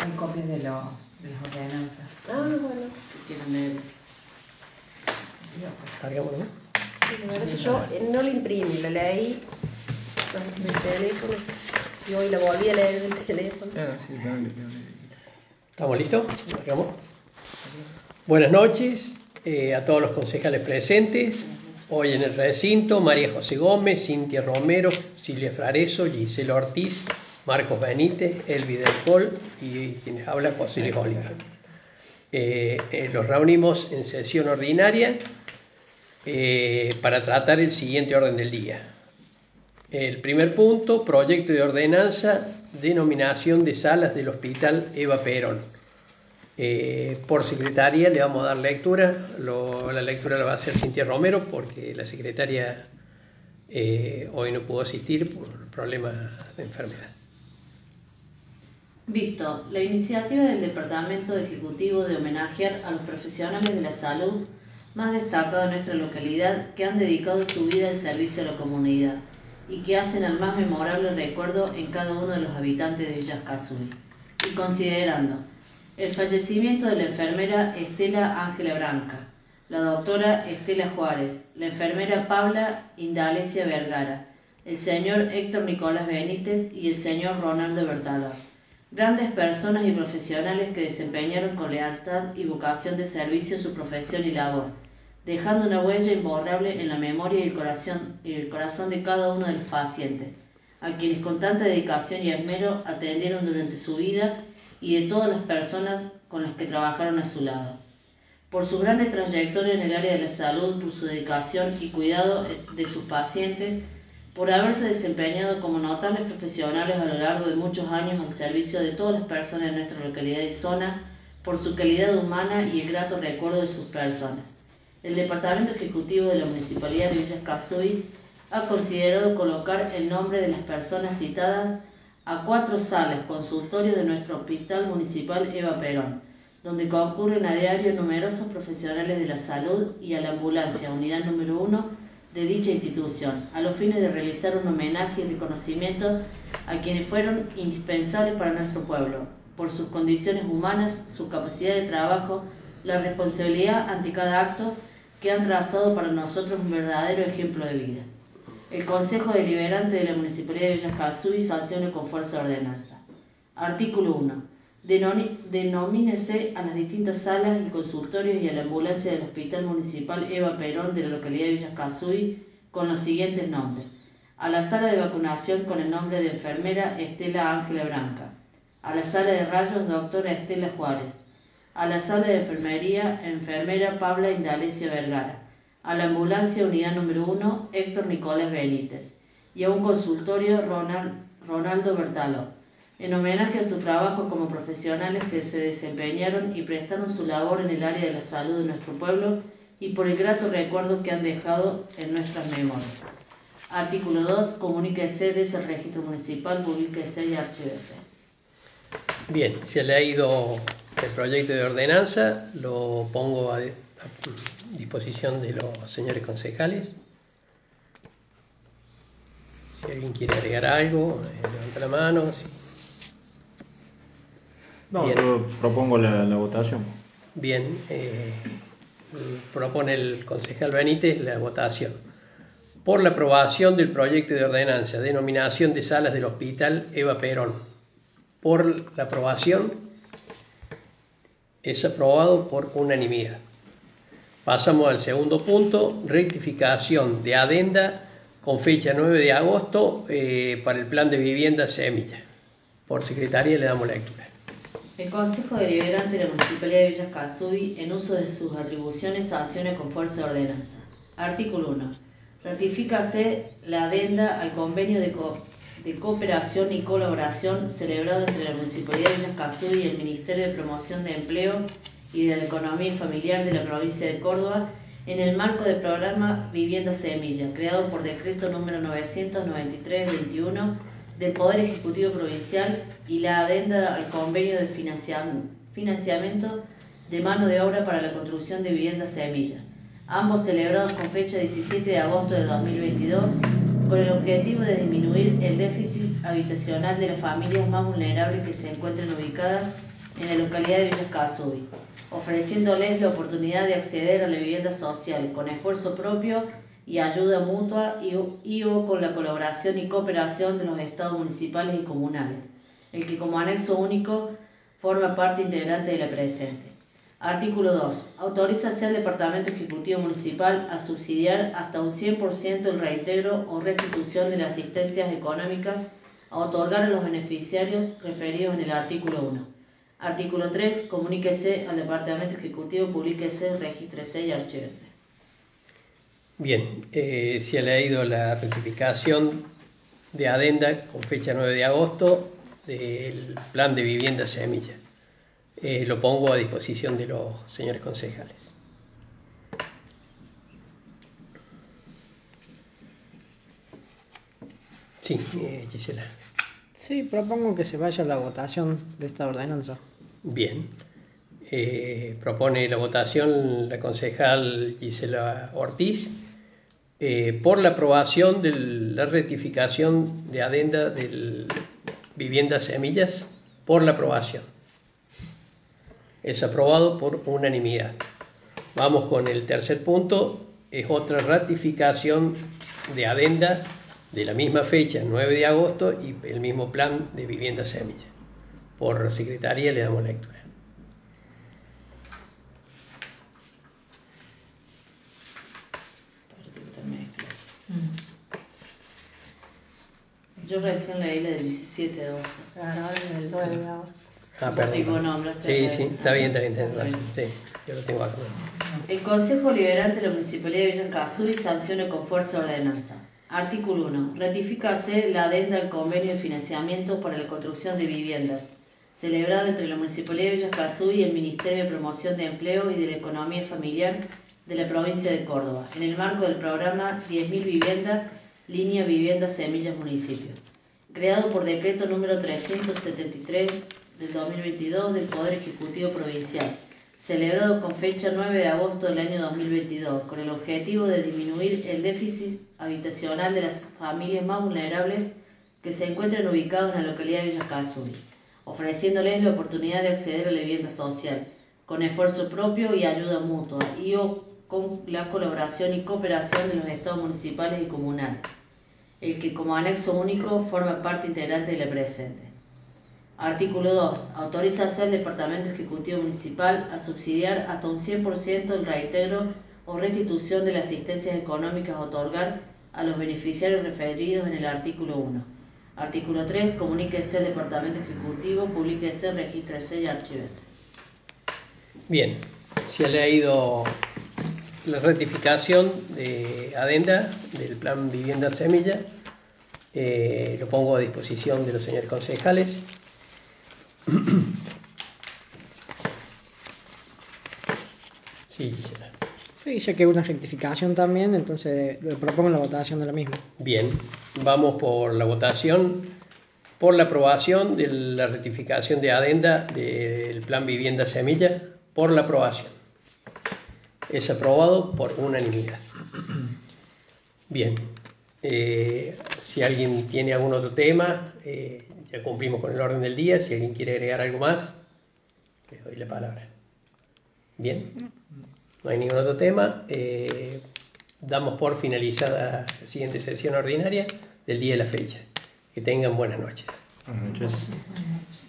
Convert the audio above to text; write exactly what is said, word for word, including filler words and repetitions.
hay copias de, los, de las ordenanzas. Ah, bueno. Si quieren leer. Cargámoslo. Sí, me parece. Yo eh, no la imprimí, la leí en el teléfono y hoy la volví a leer en el teléfono. Ah, sí, dale, dale. ¿Estamos listos? Cargamos. Buenas noches eh, a todos los concejales presentes. Hoy en el recinto, María José Gómez, Cintia Romero, Silvia Frareso, Gisela Ortiz, Marcos Benítez, Elvi Del Pol y quienes habla José Luis Oliva. Eh, eh, los reunimos en sesión ordinaria eh, para tratar el siguiente orden del día. El primer punto, proyecto de ordenanza, denominación de salas del Hospital Eva Perón. Eh, por secretaria le vamos a dar lectura. Lo, la lectura la va a hacer Cintia Romero porque la secretaria eh, hoy no pudo asistir por problemas de enfermedad. Visto la iniciativa del Departamento Ejecutivo de homenajear a los profesionales de la salud más destacados de nuestra localidad que han dedicado su vida al servicio a la comunidad y que hacen al más memorable recuerdo en cada uno de los habitantes de Villa Escazú. Y considerando el fallecimiento de la enfermera Estela Ángela Branca, la doctora Estela Juárez, la enfermera Paula Indalecia Vergara, el señor Héctor Nicolás Benítez y el señor Ronaldo Bertaló, grandes personas y profesionales que desempeñaron con lealtad y vocación de servicio su profesión y labor, dejando una huella imborrable en la memoria y el corazón, y el corazón de cada uno de los pacientes, a quienes con tanta dedicación y esmero atendieron durante su vida y de todas las personas con las que trabajaron a su lado. Por su grande trayectoria en el área de la salud, por su dedicación y cuidado de sus pacientes, por haberse desempeñado como notables profesionales a lo largo de muchos años al servicio de todas las personas de nuestra localidad y zona, por su calidad humana y el grato recuerdo de sus personas. El Departamento Ejecutivo de la Municipalidad de Villa Escazú ha considerado colocar el nombre de las personas citadas a cuatro salas consultorios de nuestro Hospital Municipal Eva Perón, donde concurren a diario numerosos profesionales de la salud y a la ambulancia, unidad número uno de dicha institución, a los fines de realizar un homenaje y reconocimiento a quienes fueron indispensables para nuestro pueblo, por sus condiciones humanas, su capacidad de trabajo, la responsabilidad ante cada acto que han trazado para nosotros un verdadero ejemplo de vida. El Consejo Deliberante de la Municipalidad de Villa Escazú sanciona con fuerza de ordenanza. Artículo uno. Denomínese a las distintas salas y consultorios y a la ambulancia del Hospital Municipal Eva Perón de la localidad de Villa Escazú con los siguientes nombres. A la sala de vacunación con el nombre de enfermera Estela Ángela Branca. A la sala de rayos doctora Estela Juárez. A la sala de enfermería enfermera Paula Indalecia Vergara. A la ambulancia unidad número uno Héctor Nicolás Benítez. Y a un consultorio Ronald, Ronaldo Bertaló, en homenaje a su trabajo como profesionales que se desempeñaron y prestaron su labor en el área de la salud de nuestro pueblo y por el grato recuerdo que han dejado en nuestras memorias. Artículo dos. Comuníquese desde el registro municipal, publíquese y archívese. Bien, se le ha ido el proyecto de ordenanza, lo pongo a, a disposición de los señores concejales. Si alguien quiere agregar algo, eh, levanta la mano. Si... No, Bien. yo propongo la, la votación. Bien, eh, propone el concejal Benítez la votación. Por la aprobación del proyecto de ordenanza, denominación de salas del Hospital Eva Perón. Por la aprobación, es aprobado por unanimidad. Pasamos al segundo punto, rectificación de adenda con fecha nueve de agosto eh, para el plan de vivienda Semilla. Por secretaria le damos lectura. El Consejo Deliberante de la Municipalidad de Villa Escazú, en uso de sus atribuciones, sanciona con fuerza de ordenanza. Artículo uno. Ratifícase la adenda al convenio de, co de cooperación y colaboración celebrado entre la Municipalidad de Villa Escazú y el Ministerio de Promoción de Empleo y de la Economía Familiar de la provincia de Córdoba en el marco del programa Vivienda Semilla, creado por decreto número novecientos noventa y tres veintiuno del Poder Ejecutivo Provincial y la adenda al convenio de financiamiento de mano de obra para la construcción de viviendas semilla, ambos celebrados con fecha diecisiete de agosto de dos mil veintidós, con el objetivo de disminuir el déficit habitacional de las familias más vulnerables que se encuentran ubicadas en la localidad de Villa Casubi, ofreciéndoles la oportunidad de acceder a la vivienda social con esfuerzo propio y ayuda mutua y, y o con la colaboración y cooperación de los estados municipales y comunales, el que como anexo único forma parte integrante de la presente. Artículo dos. Autorízase al Departamento Ejecutivo Municipal a subsidiar hasta un cien por ciento el reintegro o restitución de las asistencias económicas a otorgar a los beneficiarios referidos en el artículo uno. Artículo tres. Comuníquese al Departamento Ejecutivo, publíquese, regístrese y archívese. Bien, eh, se ha leído la rectificación de adenda con fecha nueve de agosto del Plan de Vivienda Semilla. Eh, lo pongo a disposición de los señores concejales. Sí, eh, Gisela. Sí, propongo que se vaya a la votación de esta ordenanza. Bien. Eh, propone la votación la concejal Gisela Ortiz eh, por la aprobación de la rectificación de adenda del Vivienda Semillas, por la aprobación. Es aprobado por unanimidad. Vamos con el tercer punto, es otra ratificación de adenda de la misma fecha, nueve de agosto, y el mismo plan de Vivienda Semilla. Por secretaría le damos lectura. Yo recién leí la del diecisiete de agosto. Claro, ahora en el nueve de agosto. Ah, perdón. Y vos nombraste Sí, la- sí, está bien, está bien, está bien. Bueno. Sí, yo lo tengo acá. El Consejo Liberante de la Municipalidad de Villa Casubi sanciona con fuerza ordenanza. Artículo uno. Ratifícase la adenda al convenio de financiamiento para la construcción de viviendas, celebrado entre la Municipalidad de Villa Casubi y el Ministerio de Promoción de Empleo y de la Economía Familiar de la provincia de Córdoba, en el marco del programa diez mil viviendas, línea Vivienda Semillas Municipio, creado por decreto número trescientos setenta y tres del dos mil veintidós del Poder Ejecutivo Provincial, celebrado con fecha nueve de agosto del año dos mil veintidós, con el objetivo de disminuir el déficit habitacional de las familias más vulnerables que se encuentran ubicadas en la localidad de Villa Casubi, ofreciéndoles la oportunidad de acceder a la vivienda social, con esfuerzo propio y ayuda mutua, y o con la colaboración y cooperación de los estados municipales y comunales, el que como anexo único forma parte integrante de la presente. Artículo dos. Autorízase al Departamento Ejecutivo Municipal a subsidiar hasta un cien por ciento el reintegro o restitución de las asistencias económicas a otorgar a los beneficiarios referidos en el artículo uno. Artículo tres. Comuníquese al Departamento Ejecutivo, publíquese, regístrese y archívese. Bien, se ha leído la rectificación de adenda del Plan Vivienda Semilla. Eh, lo pongo a disposición de los señores concejales. Sí, Gisela. Sí, ya que una rectificación también, entonces le propongo la votación de la misma. Bien, vamos por la votación, por la aprobación de la rectificación de adenda del Plan Vivienda Semilla, por la aprobación. Es aprobado por unanimidad. Bien, eh, si alguien tiene algún otro tema, eh, ya cumplimos con el orden del día. Si alguien quiere agregar algo más, les doy la palabra. Bien, no hay ningún otro tema. Eh, damos por finalizada la siguiente sesión ordinaria del día de la fecha. Que tengan buenas noches. Buenas noches.